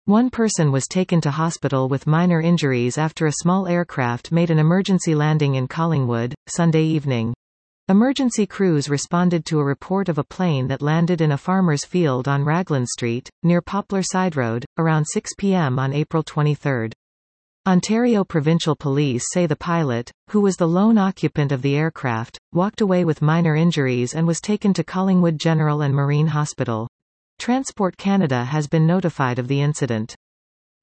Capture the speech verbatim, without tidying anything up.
One person was taken to hospital with minor injuries after a small aircraft made an emergency landing in Collingwood, Sunday evening. Emergency crews responded to a report of a plane that landed in a farmer's field on Raglan Street, near Poplar Side Road, around six p m on April twenty-third. Ontario Provincial Police say the pilot, who was the lone occupant of the aircraft, walked away with minor injuries and was taken to Collingwood General and Marine Hospital. Transport Canada has been notified of the incident.